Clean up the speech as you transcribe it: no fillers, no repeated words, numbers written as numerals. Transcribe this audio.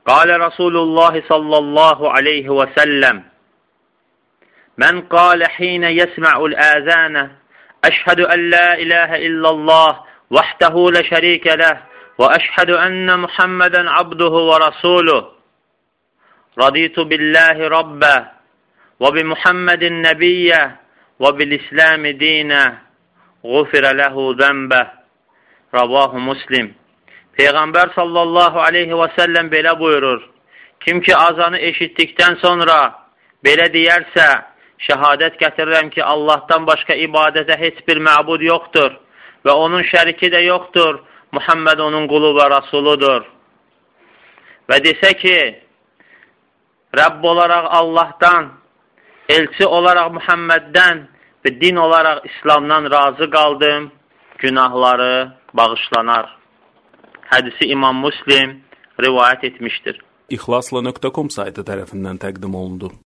Qala Rasulullah sallallahu aleyhi və səlləm: Mən qalə hinə yəsmə'ul əzənə əşhədü ən la ilahə illallah vəhdəhu lə şərikə ləh və əşhədü ənnə Muhammədən abduhu və rasuluh raditu billahi rabbə və bi Muhammədin nəbiyyə və bil-İsləmi dinəğufirə ləhu zənbə. Ravahu Muslim. Peyğəmbər sallallahu aleyhi və səlləm belə buyurur: Kim ki azanı eşitdikdən sonra belə deyərsə, şəhadət gətirirəm ki, Allahdan başqa ibadətə heç bir məbud yoxdur və onun şəriki də yoxdur, Muhammed onun qulu və rasuludur. Və desə ki, Rəbb olaraq Allahdan, elçi olaraq Muhammeddən və din olaraq İslamdan razı qaldım, günahları bağışlanar. Hədisi İmam Muslim rivayət etmişdir. İxlasla.com saytı tərəfindən təqdim olundu.